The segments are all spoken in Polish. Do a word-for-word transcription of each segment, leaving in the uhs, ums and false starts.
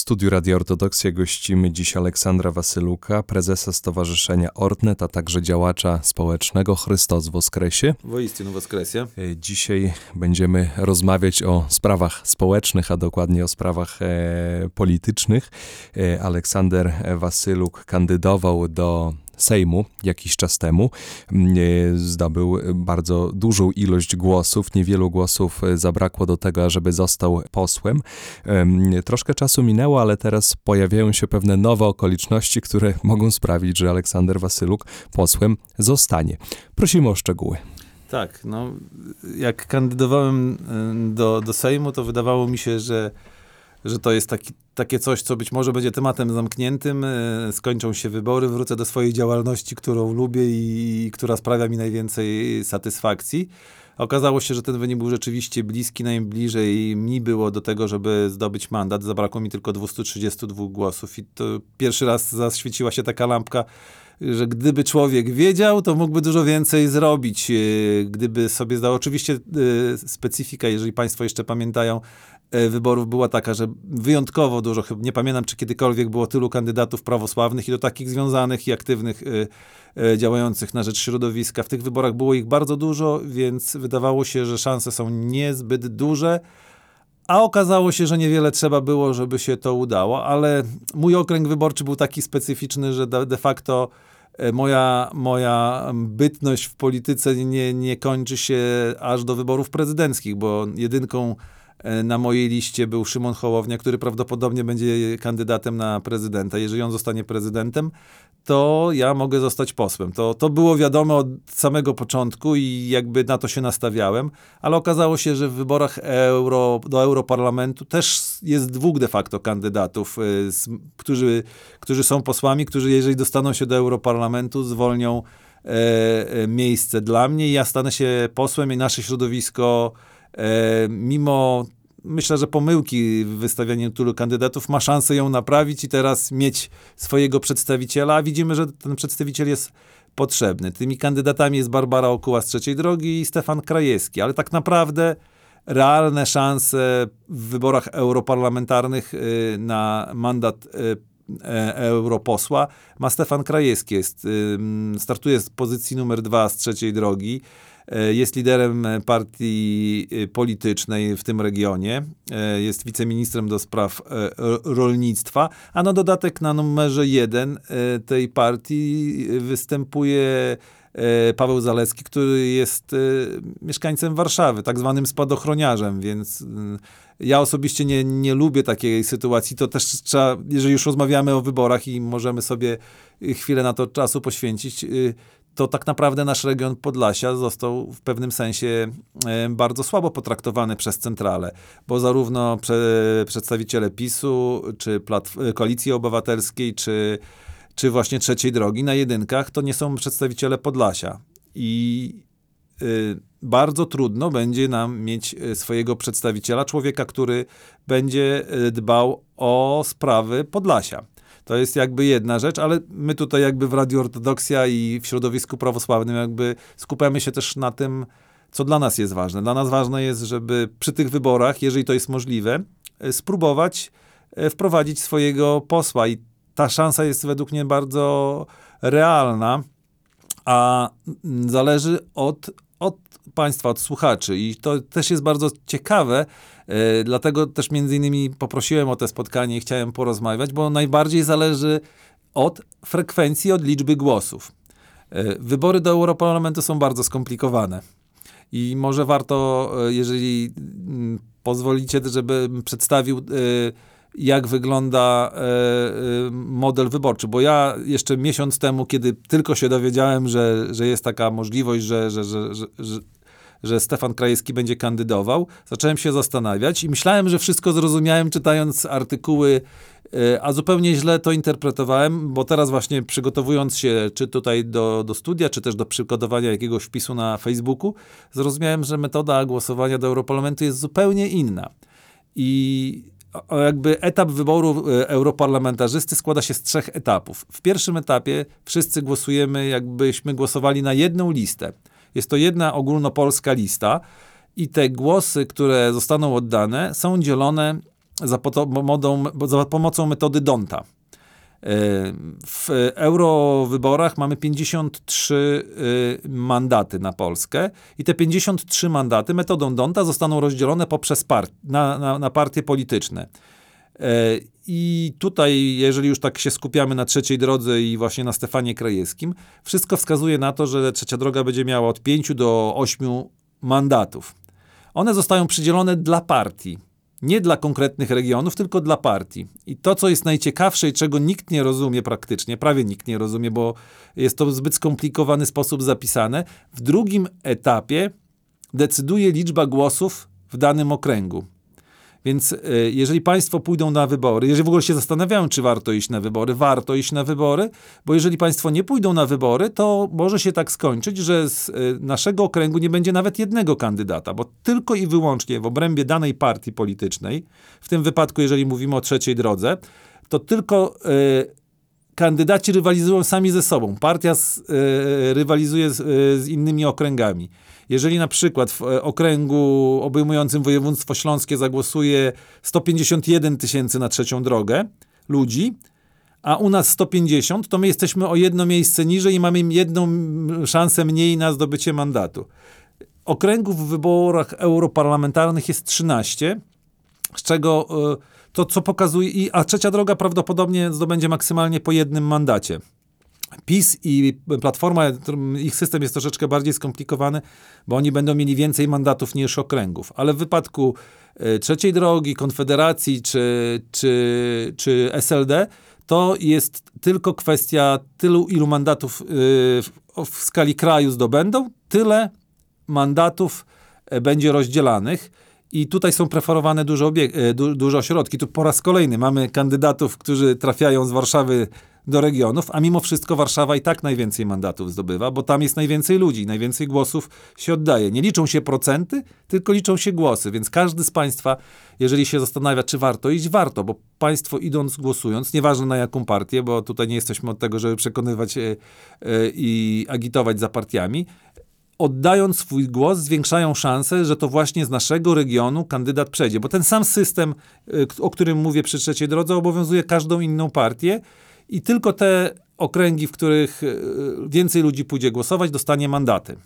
studiu Radia Ortodoksja gościmy dziś Aleksandra Wasyluka, prezesa Stowarzyszenia Ortnet, a także działacza społecznego Chrystus Woskresie. Woistinu Woskresie. Dzisiaj będziemy rozmawiać o sprawach społecznych, a dokładnie o sprawach e, politycznych. E, Aleksander Wasyluk kandydował do Sejmu jakiś czas temu. Zdobył bardzo dużą ilość głosów. Niewielu głosów zabrakło do tego, żeby został posłem. Troszkę czasu minęło, ale teraz pojawiają się pewne nowe okoliczności, które mogą sprawić, że Aleksander Wasyluk posłem zostanie. Prosimy o szczegóły. Tak, no jak kandydowałem do, do Sejmu, to wydawało mi się, że że to jest taki, takie coś, co być może będzie tematem zamkniętym, skończą się wybory, wrócę do swojej działalności, którą lubię i, i która sprawia mi najwięcej satysfakcji. Okazało się, że ten wynik był rzeczywiście bliski, najbliżej mi było do tego, żeby zdobyć mandat. Zabrakło mi tylko dwieście trzydzieści dwa głosów i to pierwszy raz zaświeciła się taka lampka, że gdyby człowiek wiedział, to mógłby dużo więcej zrobić, gdyby sobie zdał. Oczywiście specyfika, jeżeli państwo jeszcze pamiętają, wyborów była taka, że wyjątkowo dużo, nie pamiętam, czy kiedykolwiek było tylu kandydatów prawosławnych i to takich związanych i aktywnych, działających na rzecz środowiska. W tych wyborach było ich bardzo dużo, więc wydawało się, że szanse są niezbyt duże, a okazało się, że niewiele trzeba było, żeby się to udało, ale mój okręg wyborczy był taki specyficzny, że de facto moja, moja bytność w polityce nie, nie kończy się aż do wyborów prezydenckich, bo jedynką na mojej liście był Szymon Hołownia, który prawdopodobnie będzie kandydatem na prezydenta. Jeżeli on zostanie prezydentem, to ja mogę zostać posłem. To, to było wiadome od samego początku i jakby na to się nastawiałem, ale okazało się, że w wyborach euro, do Europarlamentu też jest dwóch de facto kandydatów, y, którzy, którzy są posłami, którzy jeżeli dostaną się do Europarlamentu, zwolnią e, e, miejsce dla mnie i ja stanę się posłem i nasze środowisko E, mimo, myślę, że pomyłki w wystawianiu tylu kandydatów ma szansę ją naprawić i teraz mieć swojego przedstawiciela, a widzimy, że ten przedstawiciel jest potrzebny. Tymi kandydatami jest Barbara Okuła z Trzeciej Drogi i Stefan Krajewski, ale tak naprawdę realne szanse w wyborach europarlamentarnych y, na mandat y, e, europosła ma Stefan Krajewski. Jest, y, startuje z pozycji numer dwa z Trzeciej Drogi. Jest liderem partii politycznej w tym regionie, jest wiceministrem do spraw rolnictwa, a na dodatek na numerze jeden tej partii występuje Paweł Zalewski, który jest mieszkańcem Warszawy, tak zwanym spadochroniarzem, więc ja osobiście nie, nie lubię takiej sytuacji. To też trzeba, jeżeli już rozmawiamy o wyborach i możemy sobie chwilę na to czasu poświęcić, to tak naprawdę nasz region Podlasia został w pewnym sensie bardzo słabo potraktowany przez centralę, bo zarówno prze, przedstawiciele PiSu, czy Platf- Koalicji Obywatelskiej, czy, czy właśnie Trzeciej Drogi na jedynkach, to nie są przedstawiciele Podlasia. I y, bardzo trudno będzie nam mieć swojego przedstawiciela, człowieka, który będzie dbał o sprawy Podlasia. To jest jakby jedna rzecz, ale my tutaj jakby w Radiu Ortodoksja i w środowisku prawosławnym jakby skupiamy się też na tym, co dla nas jest ważne. Dla nas ważne jest, żeby przy tych wyborach, jeżeli to jest możliwe, spróbować wprowadzić swojego posła i ta szansa jest według mnie bardzo realna, a zależy od, od państwa, od słuchaczy i to też jest bardzo ciekawe, yy, dlatego też między innymi poprosiłem o to spotkanie i chciałem porozmawiać, bo najbardziej zależy od frekwencji, od liczby głosów. Yy, wybory do Europarlamentu są bardzo skomplikowane i może warto, yy, jeżeli yy, pozwolicie, żebym przedstawił yy, jak wygląda e, model wyborczy, bo ja jeszcze miesiąc temu, kiedy tylko się dowiedziałem, że, że jest taka możliwość, że, że, że, że, że, że Stefan Krajewski będzie kandydował, zacząłem się zastanawiać i myślałem, że wszystko zrozumiałem, czytając artykuły, e, a zupełnie źle to interpretowałem, bo teraz właśnie przygotowując się czy tutaj do, do studia, czy też do przygotowania jakiegoś wpisu na Facebooku, zrozumiałem, że metoda głosowania do Europarlamentu jest zupełnie inna. I jakby etap wyboru europarlamentarzysty składa się z trzech etapów. W pierwszym etapie wszyscy głosujemy, jakbyśmy głosowali na jedną listę. Jest to jedna ogólnopolska lista i te głosy, które zostaną oddane, są dzielone za, pomodą, za pomocą metody D'Hondta. W eurowyborach mamy pięćdziesiąt trzy mandaty na Polskę i te pięćdziesiąt trzy mandaty metodą D'Hondta zostaną rozdzielone poprzez part- na, na, na partie polityczne. I tutaj, jeżeli już tak się skupiamy na trzeciej drodze i właśnie na Stefanie Krajewskim, wszystko wskazuje na to, że trzecia droga będzie miała od pięciu do ośmiu mandatów. One zostają przydzielone dla partii. Nie dla konkretnych regionów, tylko dla partii. I to, co jest najciekawsze i czego nikt nie rozumie praktycznie, prawie nikt nie rozumie, bo jest to w zbyt skomplikowany sposób zapisane, w drugim etapie decyduje liczba głosów w danym okręgu. Więc y, jeżeli państwo pójdą na wybory, jeżeli w ogóle się zastanawiają, czy warto iść na wybory, warto iść na wybory, bo jeżeli państwo nie pójdą na wybory, to może się tak skończyć, że z y, naszego okręgu nie będzie nawet jednego kandydata, bo tylko i wyłącznie w obrębie danej partii politycznej, w tym wypadku, jeżeli mówimy o trzeciej drodze, to tylko y, kandydaci rywalizują sami ze sobą. Partia z, y, rywalizuje z, y, z innymi okręgami. Jeżeli na przykład w okręgu obejmującym województwo śląskie zagłosuje sto pięćdziesiąt jeden tysięcy na trzecią drogę ludzi, a u nas sto pięćdziesiąt, to my jesteśmy o jedno miejsce niżej i mamy jedną szansę mniej na zdobycie mandatu. Okręgów w wyborach europarlamentarnych jest trzynaście, z czego y, to, co pokazuje, i, a trzecia droga prawdopodobnie zdobędzie maksymalnie po jednym mandacie. PiS i Platforma, ich system jest troszeczkę bardziej skomplikowany, bo oni będą mieli więcej mandatów niż okręgów. Ale w wypadku y, trzeciej drogi, Konfederacji czy, czy, czy S L D to jest tylko kwestia tylu, ilu mandatów y, w, w skali kraju zdobędą, tyle mandatów y, będzie rozdzielanych. I tutaj są preferowane duże, obieg- du- duże ośrodki. Tu po raz kolejny mamy kandydatów, którzy trafiają z Warszawy do regionów, a mimo wszystko Warszawa i tak najwięcej mandatów zdobywa, bo tam jest najwięcej ludzi, najwięcej głosów się oddaje. Nie liczą się procenty, tylko liczą się głosy, więc każdy z państwa, jeżeli się zastanawia, czy warto iść, warto, bo państwo idąc, głosując, nieważne na jaką partię, bo tutaj nie jesteśmy od tego, żeby przekonywać yy, yy, i agitować za partiami, oddając swój głos, zwiększają szanse, że to właśnie z naszego regionu kandydat przejdzie. Bo ten sam system, o którym mówię przy trzeciej drodze, obowiązuje każdą inną partię i tylko te okręgi, w których więcej ludzi pójdzie głosować, dostanie mandaty.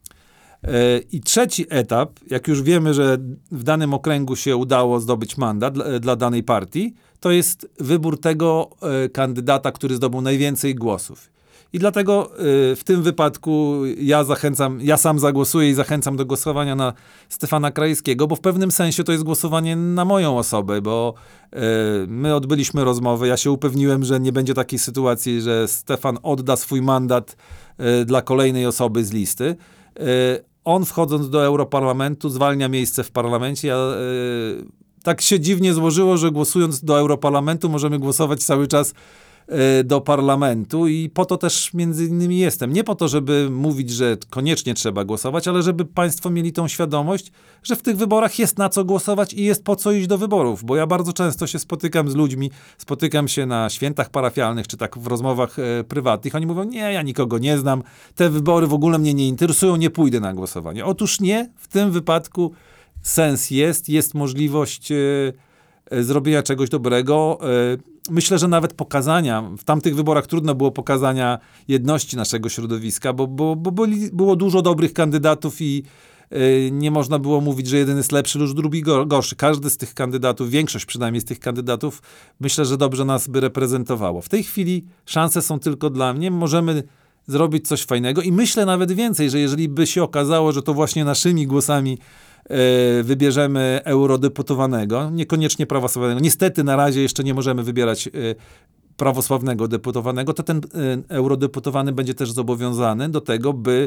I trzeci etap, jak już wiemy, że w danym okręgu się udało zdobyć mandat dla, dla danej partii, to jest wybór tego kandydata, który zdobył najwięcej głosów. I dlatego y, w tym wypadku ja zachęcam, ja sam zagłosuję i zachęcam do głosowania na Stefana Krajewskiego, bo w pewnym sensie to jest głosowanie na moją osobę, bo y, my odbyliśmy rozmowę, ja się upewniłem, że nie będzie takiej sytuacji, że Stefan odda swój mandat y, dla kolejnej osoby z listy. Y, on wchodząc do Europarlamentu zwalnia miejsce w parlamencie. Ja, y, tak się dziwnie złożyło, że głosując do Europarlamentu możemy głosować cały czas do parlamentu i po to też między innymi jestem. Nie po to, żeby mówić, że koniecznie trzeba głosować, ale żeby państwo mieli tą świadomość, że w tych wyborach jest na co głosować i jest po co iść do wyborów, bo ja bardzo często się spotykam z ludźmi, spotykam się na świętach parafialnych, czy tak w rozmowach e, prywatnych. Oni mówią, nie, ja nikogo nie znam, te wybory w ogóle mnie nie interesują, nie pójdę na głosowanie. Otóż nie, w tym wypadku sens jest, jest możliwość e, zrobienia czegoś dobrego. Myślę, że nawet pokazania, w tamtych wyborach trudno było pokazania jedności naszego środowiska, bo, bo, bo byli, było dużo dobrych kandydatów i nie można było mówić, że jeden jest lepszy lub drugi gorszy. Każdy z tych kandydatów, większość przynajmniej z tych kandydatów, myślę, że dobrze nas by reprezentowało. W tej chwili szanse są tylko dla mnie. Możemy zrobić coś fajnego i myślę nawet więcej, że jeżeli by się okazało, że to właśnie naszymi głosami wybierzemy eurodeputowanego, niekoniecznie prawosławnego. Niestety na razie jeszcze nie możemy wybierać prawosławnego deputowanego, to ten eurodeputowany będzie też zobowiązany do tego, by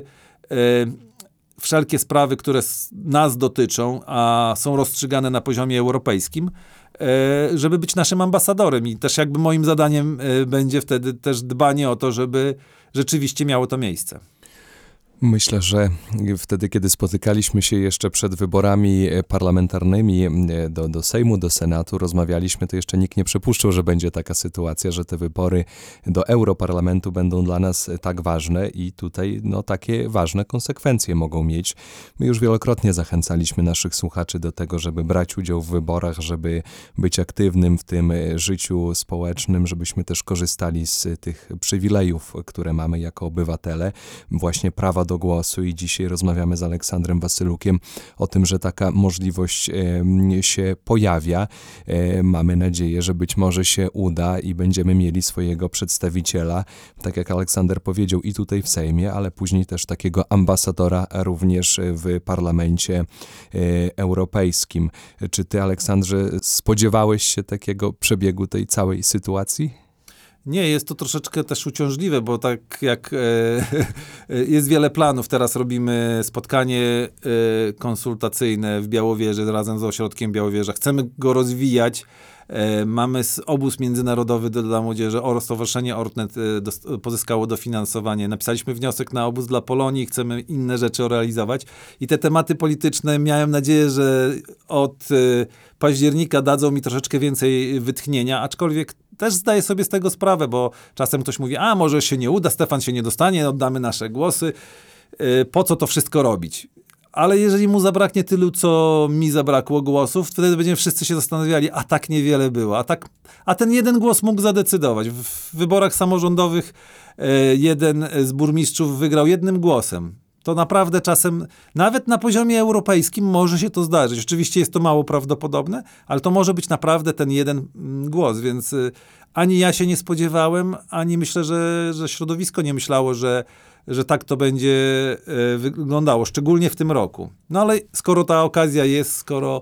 wszelkie sprawy, które nas dotyczą, a są rozstrzygane na poziomie europejskim, żeby być naszym ambasadorem. I też jakby moim zadaniem będzie wtedy też dbanie o to, żeby rzeczywiście miało to miejsce. Myślę, że wtedy, kiedy spotykaliśmy się jeszcze przed wyborami parlamentarnymi do, do Sejmu, do Senatu, rozmawialiśmy, to jeszcze nikt nie przypuszczał, że będzie taka sytuacja, że te wybory do Europarlamentu będą dla nas tak ważne i tutaj no, takie ważne konsekwencje mogą mieć. My już wielokrotnie zachęcaliśmy naszych słuchaczy do tego, żeby brać udział w wyborach, żeby być aktywnym w tym życiu społecznym, żebyśmy też korzystali z tych przywilejów, które mamy jako obywatele, właśnie prawa do głosu i dzisiaj rozmawiamy z Aleksandrem Wasylukiem o tym, że taka możliwość e, się pojawia. E, mamy nadzieję, że być może się uda i będziemy mieli swojego przedstawiciela, tak jak Aleksander powiedział, i tutaj w Sejmie, ale później też takiego ambasadora również w Parlamencie e, Europejskim. Czy ty, Aleksandrze, spodziewałeś się takiego przebiegu tej całej sytuacji? Nie, jest to troszeczkę też uciążliwe, bo tak jak e, jest wiele planów. Teraz robimy spotkanie e, konsultacyjne w Białowieży razem z Ośrodkiem Białowieża. Chcemy go rozwijać. E, mamy obóz międzynarodowy dla młodzieży. O, Stowarzyszenie Ortnet e, do, pozyskało dofinansowanie. Napisaliśmy wniosek na obóz dla Polonii. Chcemy inne rzeczy realizować. I te tematy polityczne, miałem nadzieję, że od e, października dadzą mi troszeczkę więcej wytchnienia, aczkolwiek też zdaję sobie z tego sprawę, bo czasem ktoś mówi, a może się nie uda, Stefan się nie dostanie, oddamy nasze głosy. Yy, po co to wszystko robić? Ale jeżeli mu zabraknie tylu, co mi zabrakło głosów, wtedy będziemy wszyscy się zastanawiali, a tak niewiele było. A, tak, a ten jeden głos mógł zadecydować. W, w wyborach samorządowych yy, jeden z burmistrzów wygrał jednym głosem. To naprawdę czasem, nawet na poziomie europejskim może się to zdarzyć. Oczywiście jest to mało prawdopodobne, ale to może być naprawdę ten jeden głos, więc y, ani ja się nie spodziewałem, ani myślę, że, że środowisko nie myślało, że, że tak to będzie y, wyglądało, szczególnie w tym roku. No ale skoro ta okazja jest, skoro,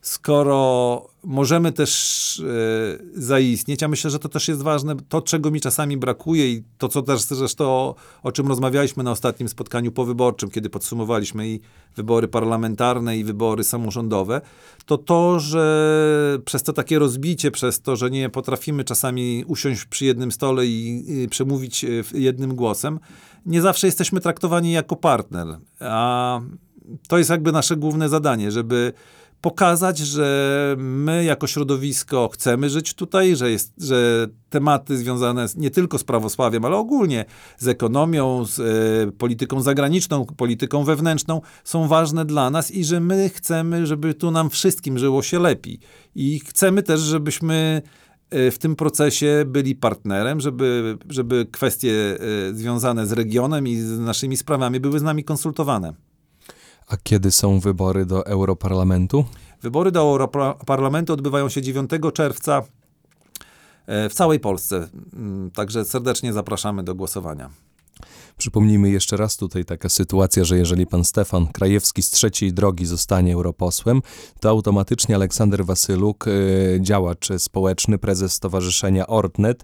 skoro możemy też y, zaistnieć, a myślę, że to też jest ważne, to czego mi czasami brakuje i to co też zresztą o, o czym rozmawialiśmy na ostatnim spotkaniu powyborczym, kiedy podsumowaliśmy i wybory parlamentarne i wybory samorządowe, to to, że przez to takie rozbicie, przez to, że nie potrafimy czasami usiąść przy jednym stole i, i przemówić jednym głosem, nie zawsze jesteśmy traktowani jako partner, a to jest jakby nasze główne zadanie, żeby pokazać, że my jako środowisko chcemy żyć tutaj, że, jest, że tematy związane z, nie tylko z prawosławiem, ale ogólnie z ekonomią, z e, polityką zagraniczną, polityką wewnętrzną są ważne dla nas i że my chcemy, żeby tu nam wszystkim żyło się lepiej. I chcemy też, żebyśmy w tym procesie byli partnerem, żeby, żeby kwestie e, związane z regionem i z naszymi sprawami były z nami konsultowane. A kiedy są wybory do Europarlamentu? Wybory do Europarlamentu odbywają się dziewiątego czerwca w całej Polsce. Także serdecznie zapraszamy do głosowania. Przypomnijmy jeszcze raz tutaj taka sytuacja, że jeżeli pan Stefan Krajewski z Trzeciej Drogi zostanie europosłem, to automatycznie Aleksander Wasyluk, działacz społeczny, prezes Stowarzyszenia Ortnet,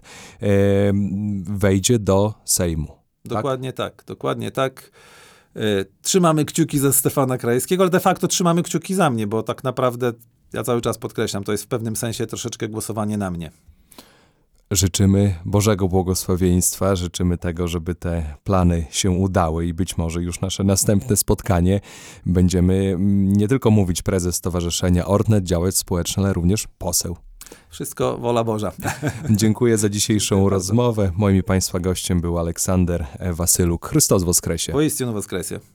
wejdzie do Sejmu. Dokładnie tak, tak dokładnie tak. Trzymamy kciuki za Stefana Krajewskiego, ale de facto trzymamy kciuki za mnie, bo tak naprawdę, ja cały czas podkreślam, to jest w pewnym sensie troszeczkę głosowanie na mnie. Życzymy Bożego błogosławieństwa, życzymy tego, żeby te plany się udały i być może już nasze następne spotkanie będziemy nie tylko mówić prezes Stowarzyszenia Ortnet, działacz społeczny, ale również poseł. Wszystko wola Boża. Dziękuję za dzisiejszą rozmowę. Moim i Państwa gościem był Aleksander Wasyluk. Chrystus Woskresie. Poistinu Woskresie.